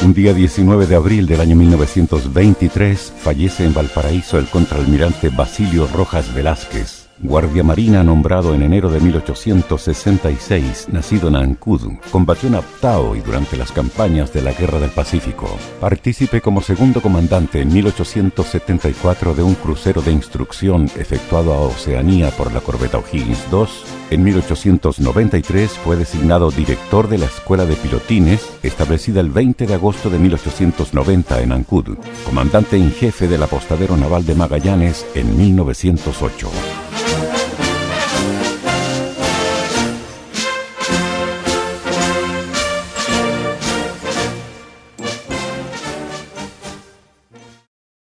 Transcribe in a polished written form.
Un día 19 de abril del año 1923 fallece en Valparaíso el contraalmirante Basilio Rojas Velázquez, guardia marina nombrado en enero de 1866, nacido en Ancud. Combatió en Aptao y durante las campañas de la Guerra del Pacífico. Partícipe como segundo comandante en 1874 de un crucero de instrucción efectuado a Oceanía por la corbeta O'Higgins II. En 1893 fue designado director de la Escuela de Pilotines, establecida el 20 de agosto de 1890 en Ancud. Comandante en jefe del apostadero naval de Magallanes en 1908.